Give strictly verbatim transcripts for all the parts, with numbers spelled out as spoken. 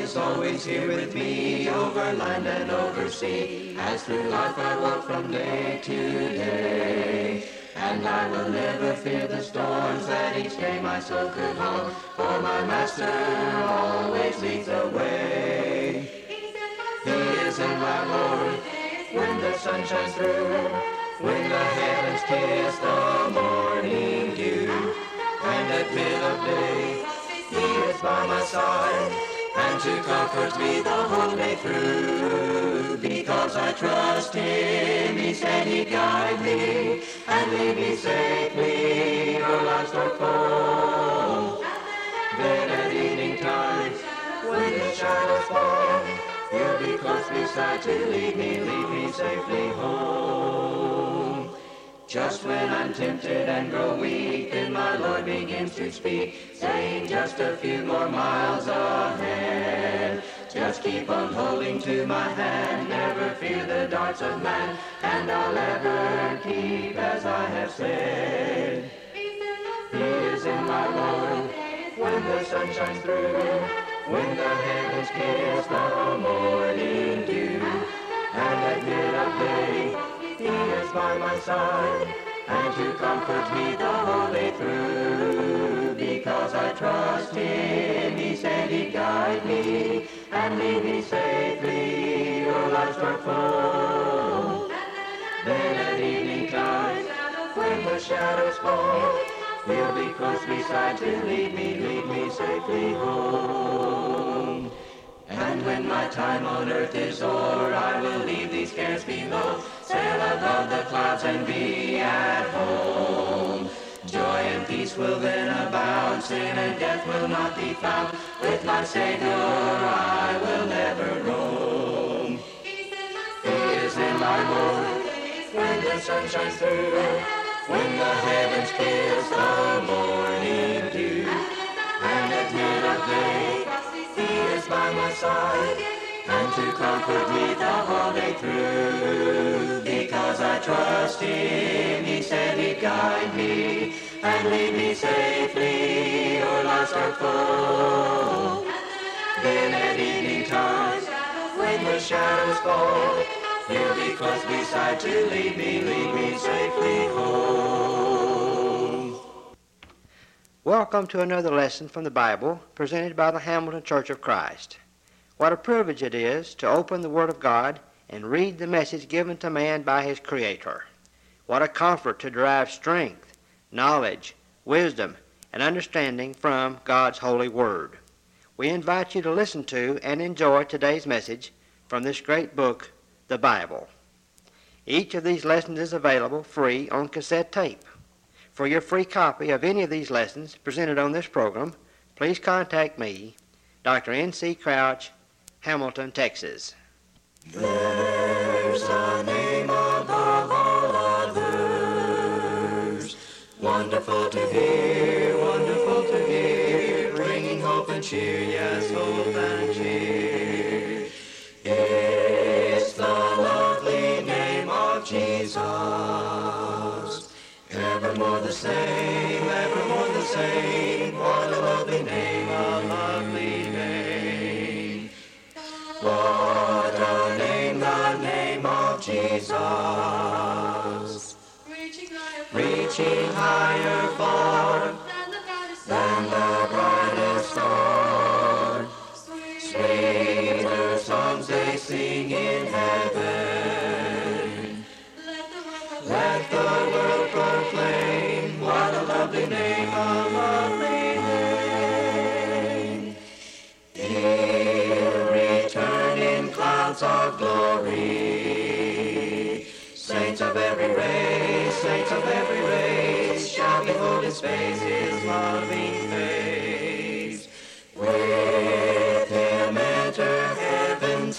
is always here with me, over land and over sea, as through life I walk from day to day. And I will never fear the storms that each day my soul could hold, for my Master always leads the way. He is in my Lord, when the sun shines through, when the heavens kiss the morning dew, and at mid of day He is by my side, and to comfort me the whole day through. Because I trust Him, He said He'd guide me, and lead me safely o'er life's dark foe. Then at evening time, when the shadows fall, He'll be close beside to lead me, lead me safely home. Just when I'm tempted and grow weak, then my Lord begins to speak, saying just a few more miles ahead. Just keep on holding to my hand, never fear the darts of man, and I'll ever keep as I have said. He is in my Lord, when the sun shines through, when the heavens kiss the morning dew, and at mid of day He is by my side, and to comfort me the whole day through. Because I trust Him, He said He'd guide me, and lead me safely o'er life's dark foe. Then at evening time, when the shadows fall, He'll be close beside to lead me, lead me safely home. And when my time on earth is o'er, I will leave these cares below, sail above the clouds and be at home. Joy and peace will then abound, sin and death will not be found. With my Savior I will ever roam. He is in my Lord, when the sun shines through, when the heavens kiss the morning dew, and at mid of day He is by my side, and to comfort me the whole day through. Because I trust Him, He said He'd guide me, and lead me safely o'er life's dark foe. Then at evening time, when the shadows fall, He'll be close beside to lead me, lead me safely home. Welcome to another lesson from the Bible presented by the Hamilton Church of Christ. What a privilege it is to open the Word of God and read the message given to man by his Creator. What a comfort to derive strength, knowledge, wisdom, and understanding from God's holy Word. We invite you to listen to and enjoy today's message from this great book, the Bible. Each of these lessons is available free on cassette tape. For your free copy of any of these lessons presented on this program, please contact me, Doctor N C Crouch, Hamilton, Texas. There's a name above all others, wonderful to hear, wonderful to hear, bringing hope and cheer, yes, hope and cheer. It's the lovely name of Jesus, evermore the same, evermore the same, what a lovely name, a lovely name. What a name, the name of Jesus, reaching higher, reaching higher far than the brightest star. Sweeter songs they sing in heaven. Let the world proclaim, what a lovely name, a lovely name. He'll return in clouds of glory. Saints of every race, saints of every race, shall behold His face, His loving face. With Him enter heaven's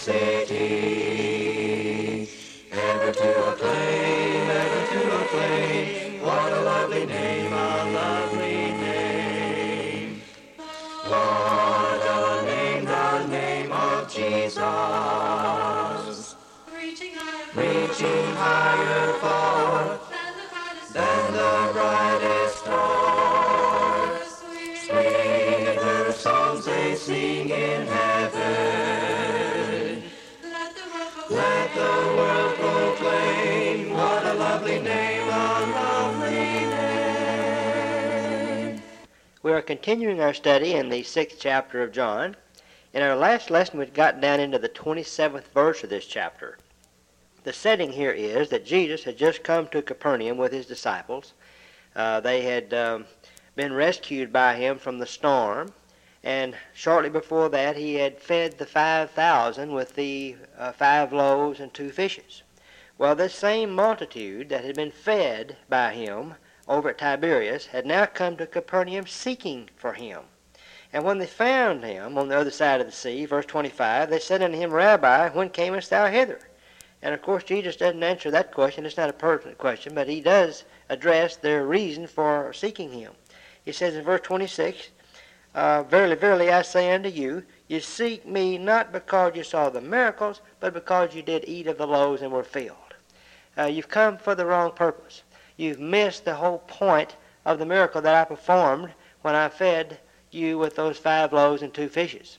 city, ever to acclaim, ever to acclaim, what a lovely name, a lovely name. What a name, the name of Jesus, reaching higher, reaching higher far than the brightest star. Sweet We are continuing our study in the sixth chapter of John. In our last lesson, we'd gotten down into the twenty-seventh verse of this chapter. The setting here is that Jesus had just come to Capernaum with his disciples. Uh, they had um, been rescued by him from the storm, and shortly before that he had fed the five thousand with the uh, five loaves and two fishes. Well, this same multitude that had been fed by him over at Tiberias had now come to Capernaum seeking for him. And when they found him on the other side of the sea, verse twenty-five, they said unto him, Rabbi, when camest thou hither? And of course Jesus doesn't answer that question. It's not a pertinent question, but he does address their reason for seeking him. He says in verse twenty-six, uh, Verily, verily, I say unto you, you seek me not because you saw the miracles, but because you did eat of the loaves and were filled. Uh, you've come for the wrong purpose. You've missed the whole point of the miracle that I performed when I fed you with those five loaves and two fishes.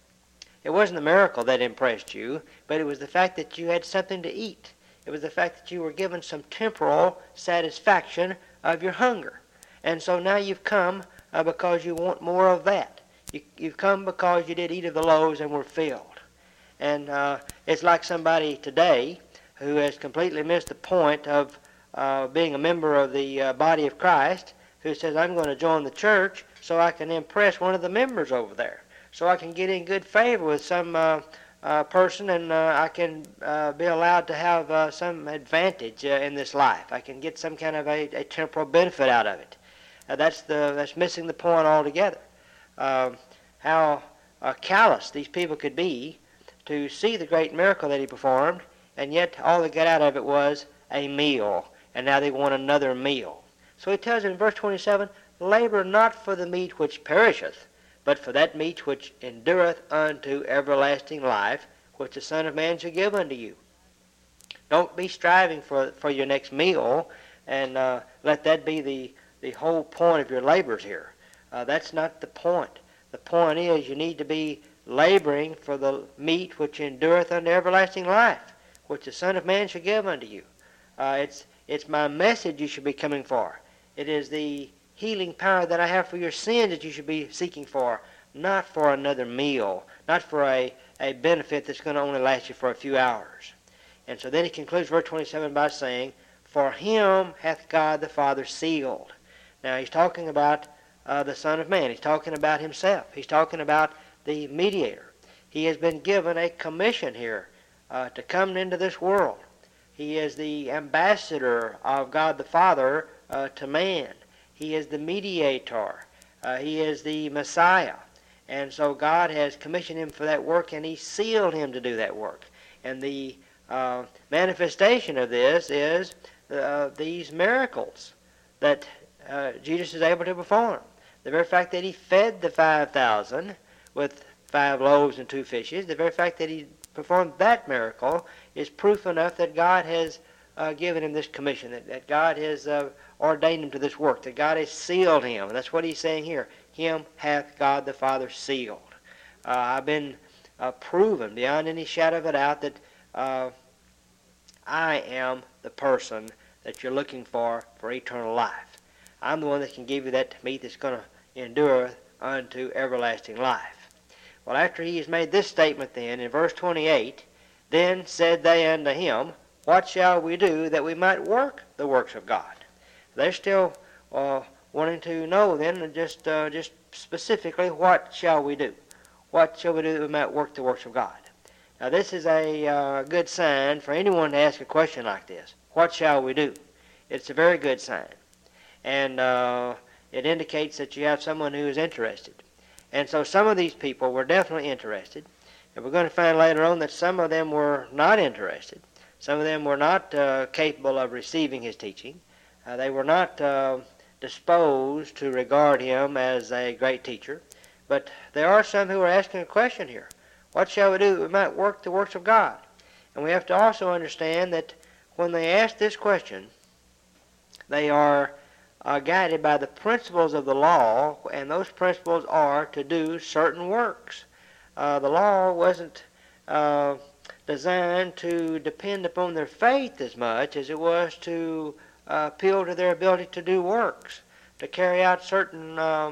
It wasn't the miracle that impressed you, but it was the fact that you had something to eat. It was the fact that you were given some temporal satisfaction of your hunger. And so now you've come uh, because you want more of that. You, you've come because you did eat of the loaves and were filled. And uh, it's like somebody today who has completely missed the point of uh, being a member of the uh, body of Christ, who says, I'm going to join the church so I can impress one of the members over there, so I can get in good favor with some uh, uh, person, and uh, I can uh, be allowed to have uh, some advantage uh, in this life. I can get some kind of a, a temporal benefit out of it. Uh, that's the that's missing the point altogether. Uh, how uh, callous these people could be to see the great miracle that he performed, and yet all they got out of it was a meal, and now they want another meal. So he tells in verse twenty-seven, Labor not for the meat which perisheth, but for that meat which endureth unto everlasting life, which the Son of Man shall give unto you. Don't be striving for, for your next meal, and uh, let that be the, the whole point of your labors here. Uh, that's not the point. The point is you need to be laboring for the meat which endureth unto everlasting life, which the Son of Man shall give unto you. Uh, it's, it's my message you should be coming for. It is the healing power that I have for your sins that you should be seeking for, not for another meal, not for a, a benefit that's going to only last you for a few hours. And so then he concludes verse twenty-seven by saying, For him hath God the Father sealed. Now he's talking about uh, the Son of Man. He's talking about himself. He's talking about the mediator. He has been given a commission here uh, to come into this world. He is the ambassador of God the Father uh, to man. He is the mediator. Uh, he is the Messiah. And so God has commissioned him for that work, and he sealed him to do that work. And the uh, manifestation of this is uh, these miracles that uh, Jesus is able to perform. The very fact that he fed the five thousand with five loaves and two fishes, the very fact that he performed that miracle is proof enough that God has uh, given him this commission, that, that God has uh, ordained him to this work, that God has sealed him. And that's what he's saying here. Him hath God the Father sealed. Uh, I've been uh, proven beyond any shadow of a doubt that uh, I am the person that you're looking for for eternal life. I'm the one that can give you that meat that's going to endure unto everlasting life. Well, after he has made this statement then, in verse twenty-eight, Then said they unto him, What shall we do that we might work the works of God? They're still uh, wanting to know then just uh, just specifically, what shall we do? What shall we do that we might work the works of God? Now this is a uh, good sign for anyone to ask a question like this. What shall we do? It's a very good sign. And uh, it indicates that you have someone who is interested. And so some of these people were definitely interested. And we're going to find later on that some of them were not interested. Some of them were not uh, capable of receiving his teaching. Uh, they were not uh, disposed to regard him as a great teacher. But there are some who are asking a question here. What shall we do that we might work the works of God? And we have to also understand that when they ask this question, they are uh, guided by the principles of the law, and those principles are to do certain works. Uh, the law wasn't uh, designed to depend upon their faith as much as it was to uh, appeal to their ability to do works, to carry out certain uh,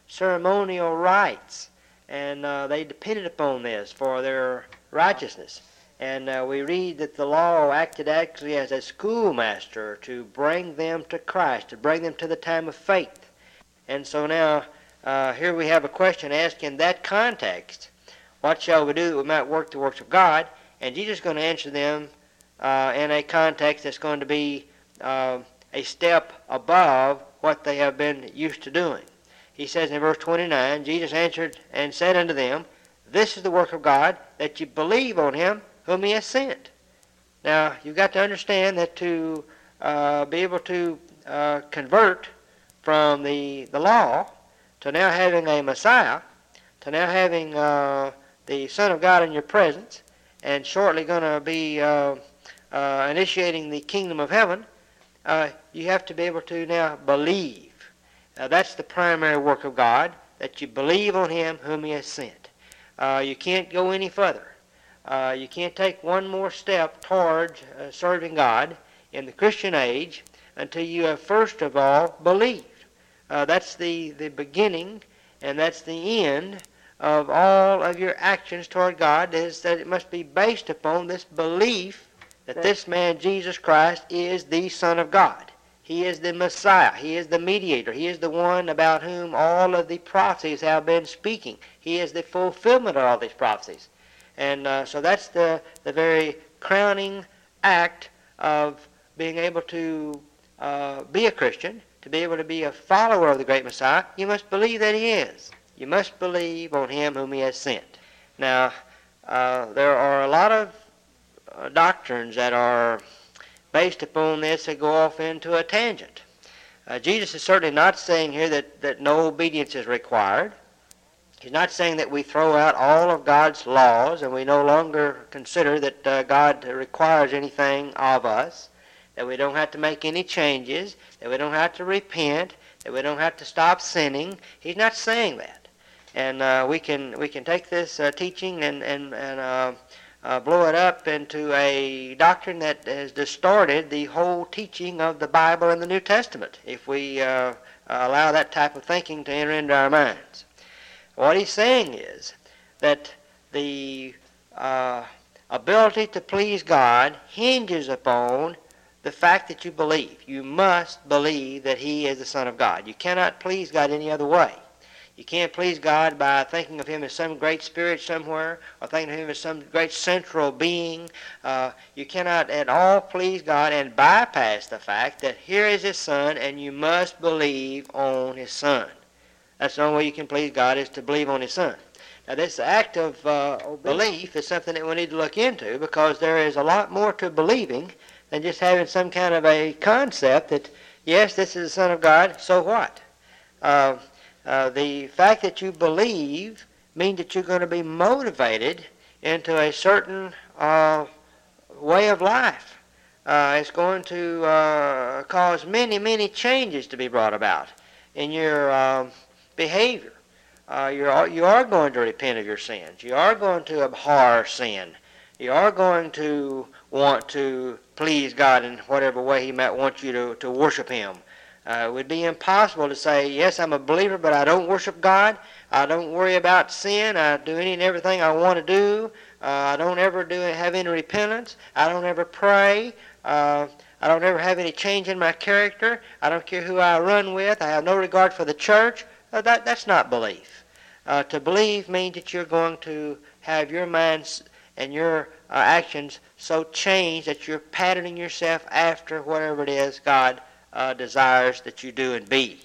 ceremonial rites, and uh, they depended upon this for their righteousness. And uh, we read that the law acted actually as a schoolmaster to bring them to Christ, to bring them to the time of faith. And so now, uh, here we have a question asked in that context, what shall we do that we might work the works of God? And Jesus is going to answer them uh, in a context that's going to be uh, a step above what they have been used to doing. He says in verse twenty-nine, Jesus answered and said unto them, this is the work of God, that you believe on him whom he has sent. Now, you've got to understand that to uh, be able to uh, convert from the, the law to now having a Messiah, to now having uh, the Son of God in your presence, and shortly going to be uh, uh, initiating the kingdom of heaven, uh, you have to be able to now believe. Uh, that's the primary work of God, that you believe on him whom he has sent. Uh, you can't go any further. Uh, you can't take one more step toward uh, serving God in the Christian age until you have first of all believed. Uh, that's the, the beginning, and that's the end of all of your actions toward God, is that it must be based upon this belief that this man, Jesus Christ, is the Son of God. He is the Messiah. He is the mediator. He is the one about whom all of the prophecies have been speaking. He is the fulfillment of all these prophecies. And uh, so that's the, the very crowning act of being able to uh, be a Christian, to be able to be a follower of the great Messiah. You must believe that he is. You must believe on him whom he has sent. Now, uh, there are a lot of uh, doctrines that are based upon this that go off into a tangent. Uh, Jesus is certainly not saying here that, that no obedience is required. He's not saying that we throw out all of God's laws and we no longer consider that uh, God requires anything of us, that we don't have to make any changes, that we don't have to repent, that we don't have to stop sinning. He's not saying that. And uh, we can we can take this uh, teaching and, and, and uh, uh, blow it up into a doctrine that has distorted the whole teaching of the Bible and the New Testament if we uh, allow that type of thinking to enter into our minds. What he's saying is that the uh, ability to please God hinges upon the fact that you believe. You must believe that he is the Son of God. You cannot please God any other way. You can't please God by thinking of him as some great spirit somewhere or thinking of him as some great central being. Uh, you cannot at all please God and bypass the fact that here is his Son and you must believe on his Son. That's the only way you can please God, is to believe on his Son. Now, this act of uh, belief is something that we need to look into, because there is a lot more to believing than just having some kind of a concept that, yes, this is the Son of God, so what? Uh, uh, the fact that you believe means that you're going to be motivated into a certain uh, way of life. Uh, it's going to uh, cause many, many changes to be brought about in your Um, behavior. Uh, you're, you are going to repent of your sins. You are going to abhor sin. You are going to want to please God in whatever way he might want you to, to worship him. Uh, it would be impossible to say, yes, I'm a believer, but I don't worship God. I don't worry about sin. I do any and everything I want to do. Uh, I don't ever do have any repentance. I don't ever pray. Uh, I don't ever have any change in my character. I don't care who I run with. I have no regard for the church. Uh, that, that's not belief. Uh, to believe means that you're going to have your mind and your uh, actions so changed that you're patterning yourself after whatever it is God uh, desires that you do and be.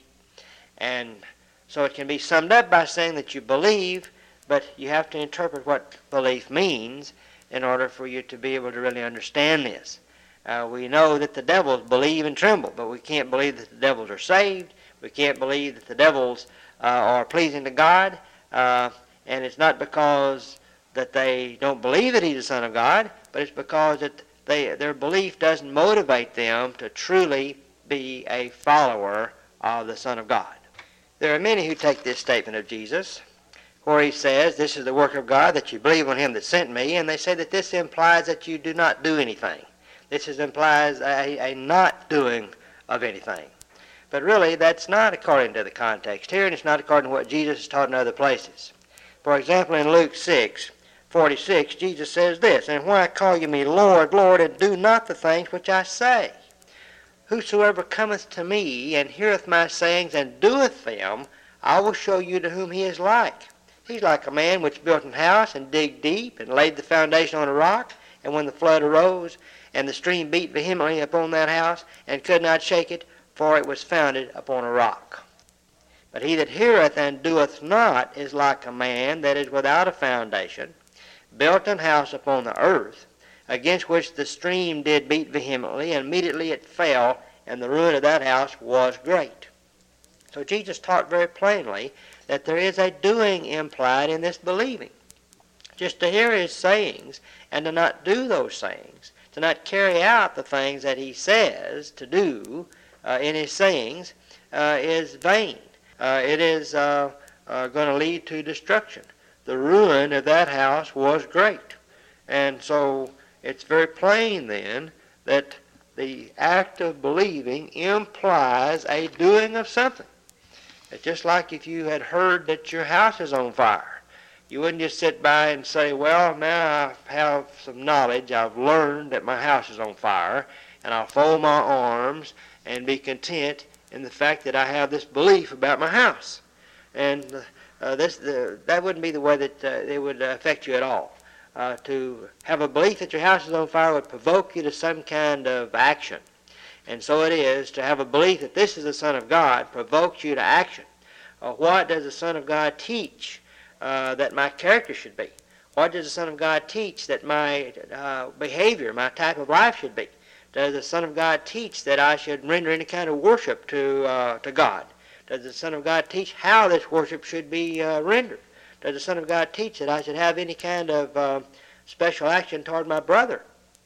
And so it can be summed up by saying that you believe, but you have to interpret what belief means in order for you to be able to really understand this. Uh, we know that the devils believe and tremble, but we can't believe that the devils are saved. We can't believe that the devils uh, are pleasing to God, uh, and it's not because that they don't believe that he's the Son of God, but it's because that they, their belief doesn't motivate them to truly be a follower of the Son of God. There are many who take this statement of Jesus, where he says, this is the work of God, that you believe on him that sent me, and they say that this implies that you do not do anything. This is, implies a, a not doing of anything. But really, that's not according to the context here, and it's not according to what Jesus has taught in other places. For example, in Luke six forty-six, Jesus says this, "And why call you me Lord, Lord, and do not the things which I say? Whosoever cometh to me, and heareth my sayings, and doeth them, I will show you to whom he is like. He's like a man which built an house, and digged deep, and laid the foundation on a rock. And when the flood arose, and the stream beat vehemently upon that house, and could not shake it, for it was founded upon a rock. But he that heareth and doeth not is like a man that is without a foundation, built an house upon the earth, against which the stream did beat vehemently, and immediately it fell, and the ruin of that house was great." So Jesus taught very plainly that there is a doing implied in this believing. Just to hear his sayings and to not do those sayings, to not carry out the things that he says to do uh, in his sayings, uh, is vain. Uh, it is uh, uh, going to lead to destruction. The ruin of that house was great. And so it's very plain then that the act of believing implies a doing of something. It's just like if you had heard that your house is on fire. You wouldn't just sit by and say, well, now I have some knowledge. I've learned that my house is on fire, and I'll fold my arms and be content in the fact that I have this belief about my house. And uh, this, uh, that wouldn't be the way that uh, it would affect you at all. Uh, to have a belief that your house is on fire would provoke you to some kind of action. And so it is, to have a belief that this is the Son of God provokes you to action. Uh, what does the Son of God teach uh, that my character should be? What does the Son of God teach that my uh, behavior, my type of life should be? Does the Son of God teach that I should render any kind of worship to, uh, to God? Does the Son of God teach how this worship should be uh, rendered? Does the Son of God teach that I should have any kind of uh, special action toward my brother?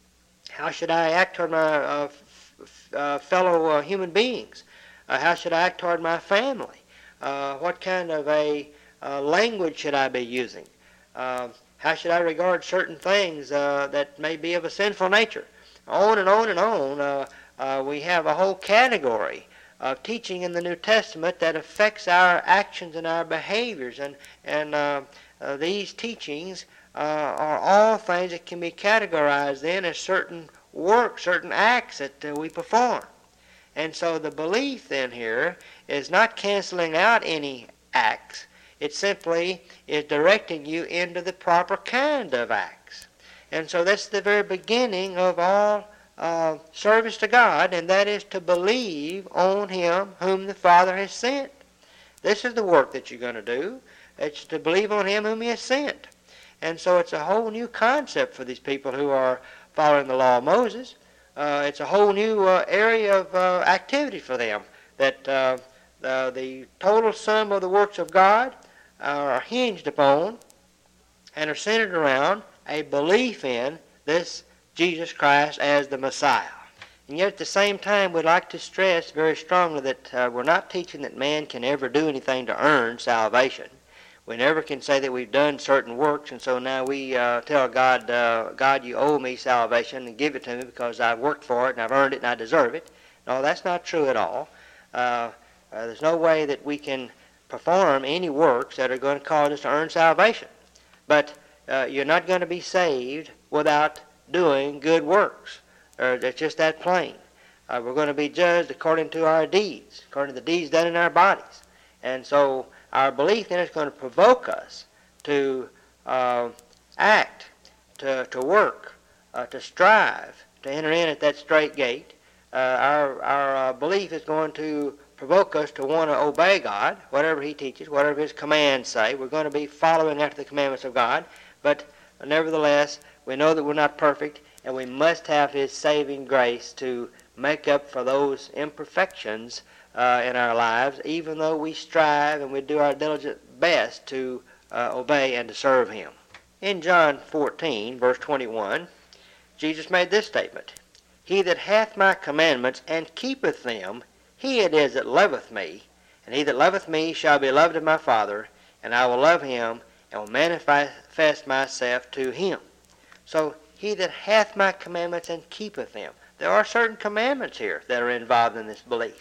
How should I act toward my uh, f- f- uh, fellow uh, human beings? Uh, how should I act toward my family? Uh, what kind of a uh, language should I be using? Uh, how should I regard certain things uh, that may be of a sinful nature? On and on and on. Uh, uh, we have a whole category of teaching in the New Testament that affects our actions and our behaviors. And, and uh, uh, these teachings uh, are all things that can be categorized then as certain works, certain acts that uh, we perform. And so the belief then here is not canceling out any acts. It simply is directing you into the proper kind of acts. And so that's the very beginning of all Uh, service to God, and that is to believe on Him whom the Father has sent. This is the work that you're going to do. It's to believe on Him whom He has sent. And so it's a whole new concept for these people who are following the law of Moses. Uh, it's a whole new uh, area of uh, activity for them, that uh, the, the total sum of the works of God are hinged upon and are centered around a belief in this Jesus Christ as the Messiah. And yet at the same time, we'd like to stress very strongly that uh, we're not teaching that man can ever do anything to earn salvation. We never can say that we've done certain works, and so now we uh, tell God, uh, God, you owe me salvation, and give it to me because I've worked for it, and I've earned it, and I deserve it. No, that's not true at all. Uh, uh, there's no way that we can perform any works that are going to cause us to earn salvation. But uh, you're not going to be saved without doing good works. Or it's just that plain. Uh, we're going to be judged according to our deeds, according to the deeds done in our bodies. And so our belief then is going to provoke us to uh, act, to, to work, uh, to strive, to enter in at that straight gate. Uh, our our uh, belief is going to provoke us to want to obey God, whatever He teaches, whatever His commands say. We're going to be following after the commandments of God, but nevertheless, we know that we're not perfect, and we must have His saving grace to make up for those imperfections uh, in our lives, even though we strive and we do our diligent best to uh, obey and to serve Him. In John fourteen, verse twenty-one, Jesus made this statement, "He that hath my commandments and keepeth them, he it is that loveth me, and he that loveth me shall be loved of my Father, and I will love him, and will manifest myself to him." So, he that hath my commandments and keepeth them. There are certain commandments here that are involved in this belief.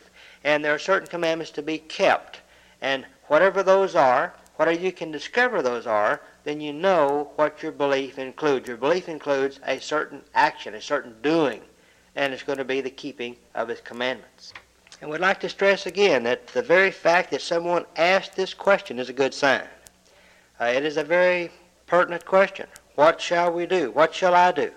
and there are certain commandments to be kept. And whatever those are, whatever you can discover those are, then you know what your belief includes. Your belief includes a certain action, a certain doing, and it's going to be the keeping of His commandments. And we'd like to stress again that the very fact that someone asked this question is a good sign. Uh, it is a very pertinent question. What shall we do? What shall I do?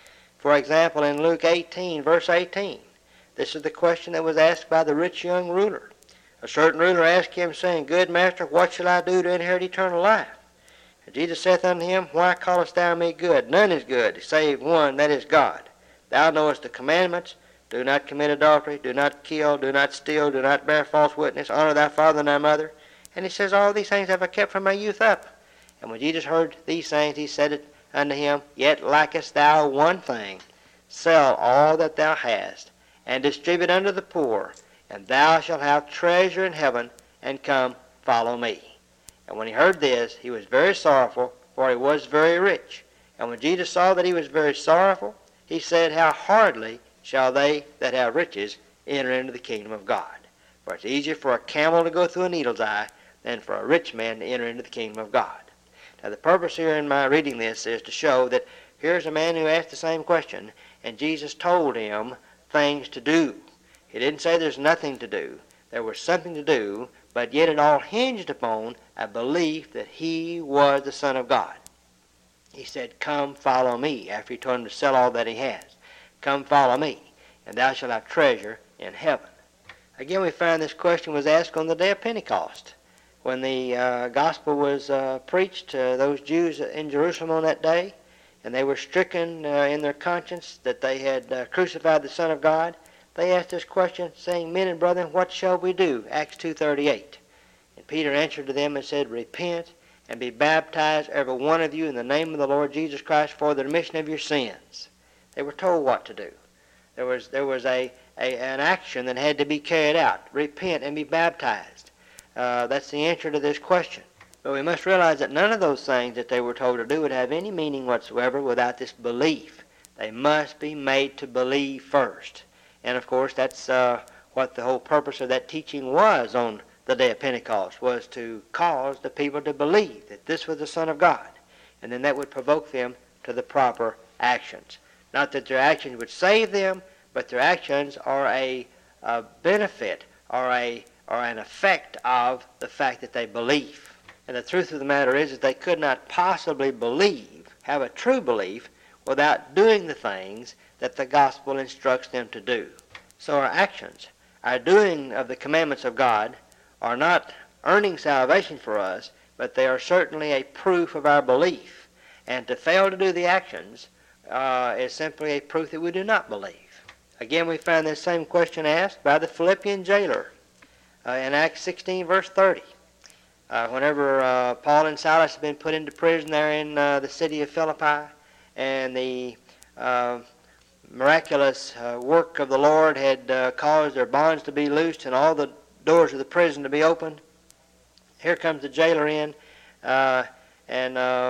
For example, in Luke eighteen, verse eighteen, this is the question that was asked by the rich young ruler. A certain ruler asked him, saying, Good master, what shall I do to inherit eternal life? And Jesus saith unto him, Why callest thou me good? None is good, save one, that is God. Thou knowest the commandments. Do not commit adultery, do not kill, do not steal, do not bear false witness, honor thy father and thy mother. And he says, All these things have I kept from my youth up. And when Jesus heard these things, he said it unto him, Yet lackest thou one thing. Sell all that thou hast, and distribute unto the poor, and thou shalt have treasure in heaven, and come, follow me. And when he heard this, he was very sorrowful, for he was very rich. And when Jesus saw that he was very sorrowful, he said, How hardly shall they that have riches enter into the kingdom of God. For it's easier for a camel to go through a needle's eye than for a rich man to enter into the kingdom of God. Now the purpose here in my reading this is to show that here's a man who asked the same question, and Jesus told him things to do. He didn't say there's nothing to do. There was something to do, but yet it all hinged upon a belief that he was the Son of God. He said, Come, follow me, after he told him to sell all that he has. Come, follow me, and thou shalt have treasure in heaven. Again, we find this question was asked on the day of Pentecost, when the uh, gospel was uh, preached to those Jews in Jerusalem on that day, and they were stricken uh, in their conscience that they had uh, crucified the Son of God. They asked this question, saying, Men and brethren, what shall we do? Acts two thirty-eight. And Peter answered to them and said, Repent and be baptized, every one of you, in the name of the Lord Jesus Christ, for the remission of your sins. They were told what to do. There was, there was a, a, an action that had to be carried out. Repent and be baptized. Uh, that's the answer to this question. But we must realize that none of those things that they were told to do would have any meaning whatsoever without this belief. They must be made to believe first. And of course, that's uh, what the whole purpose of that teaching was on the day of Pentecost, was to cause the people to believe that this was the Son of God. And then that would provoke them to the proper actions. Not that their actions would save them, but their actions are a, a benefit or, a, or an effect of the fact that they believe. And the truth of the matter is that they could not possibly believe, have a true belief, without doing the things that the gospel instructs them to do. So our actions, our doing of the commandments of God, are not earning salvation for us, but they are certainly a proof of our belief. And to fail to do the actions uh, is simply a proof that we do not believe. Again, we find this same question asked by the Philippian jailer uh, in Acts sixteen, verse thirty. Uh, whenever uh, Paul and Silas had been put into prison there in uh, the city of Philippi, and the uh, miraculous uh, work of the Lord had uh, caused their bonds to be loosed and all the doors of the prison to be opened, here comes the jailer in, uh, and uh,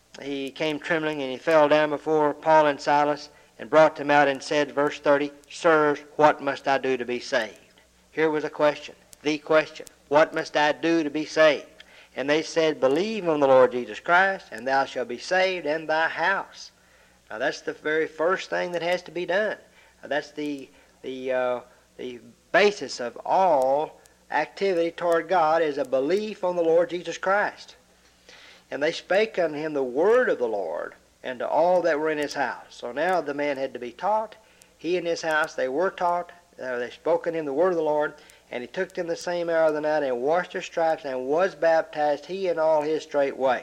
he came trembling, and he fell down before Paul and Silas and brought them out and said, verse thirty, Sirs, what must I do to be saved? Here was a question, the question. What must I do to be saved? And they said, Believe on the Lord Jesus Christ, and thou shalt be saved, and thy house. Now that's the very first thing that has to be done. Now, that's the the uh, the basis of all activity toward God, is a belief on the Lord Jesus Christ. And they spake unto him the word of the Lord, and to all that were in his house. So now the man had to be taught. He and his house, they were taught. Uh, they spoke unto him the word of the Lord. And he took them the same hour of the night, and washed their stripes, and was baptized, he and all his straightway.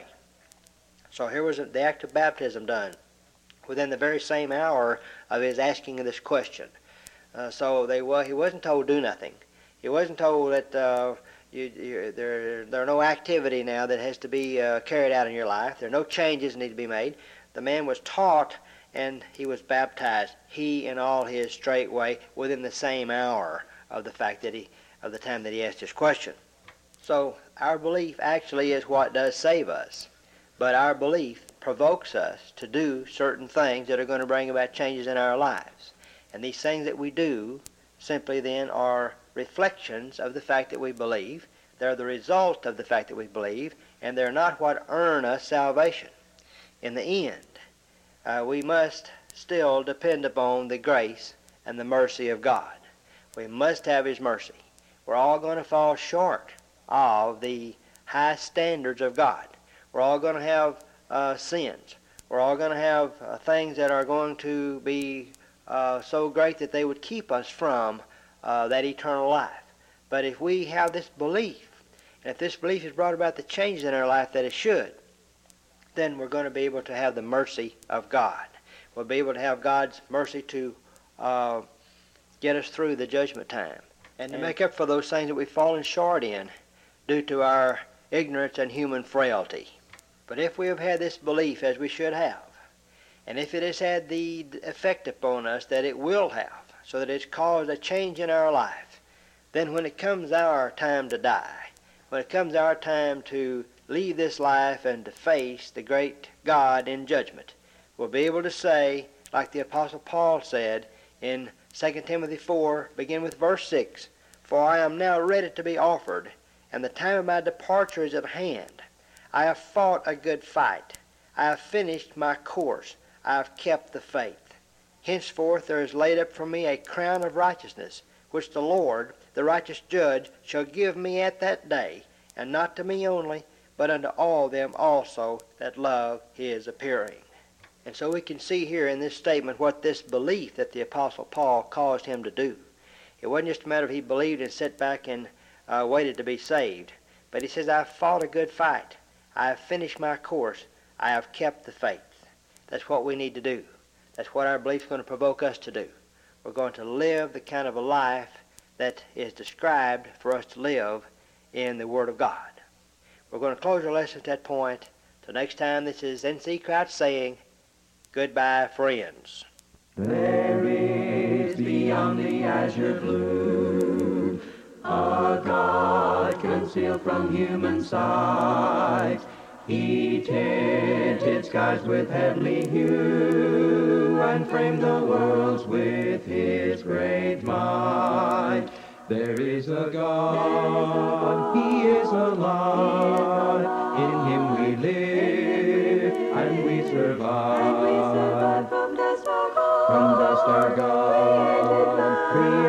So here was the act of baptism done within the very same hour of his asking of this question. Uh, so they well, he wasn't told do nothing. He wasn't told that uh, you, you, there, there are no activity now that has to be uh, carried out in your life. There are no changes that need to be made. The man was taught, and he was baptized, he and all his straightway, within the same hour of the fact that he, of the time that he asked this question. So our belief actually is what does save us. But our belief provokes us to do certain things that are going to bring about changes in our lives. And these things that we do simply then are reflections of the fact that we believe. They're the result of the fact that we believe, and they're not what earn us salvation. In the end, uh, we must still depend upon the grace and the mercy of God. We must have His mercy. We're all going to fall short of the high standards of God. We're all going to have uh, sins. We're all going to have uh, things that are going to be uh, so great that they would keep us from uh, that eternal life. But if we have this belief, and if this belief has brought about the changes in our life that it should, then we're going to be able to have the mercy of God. We'll be able to have God's mercy to uh, get us through the judgment time, and to make up for those things that we've fallen short in due to our ignorance and human frailty. But if we have had this belief, as we should have, and if it has had the effect upon us that it will have, so that it's caused a change in our life, then when it comes our time to die, when it comes our time to leave this life and to face the great God in judgment, we'll be able to say, like the Apostle Paul said in Second Timothy four, begin with verse six, "For I am now ready to be offered, and the time of my departure is at hand. I have fought a good fight. I have finished my course. I have kept the faith. Henceforth there is laid up for me a crown of righteousness, which the Lord, the righteous judge, shall give me at that day, and not to me only, but unto all them also that love His appearing." And so we can see here in this statement what this belief that the Apostle Paul caused him to do. It wasn't just a matter of he believed and sat back and uh, waited to be saved. But he says, "I've fought a good fight. I have finished my course. I have kept the faith." That's what we need to do. That's what our belief is going to provoke us to do. We're going to live the kind of a life that is described for us to live in the Word of God. We're going to close our lesson at that point. Till next time, this is N C Crouch saying, goodbye, friends. There is beyond the azure blue a God concealed from human sight. He tinted skies with heavenly hue and framed the worlds with His great might. There is a God, He is alive. In Him we live and we survive. From dust our God, from dust our God,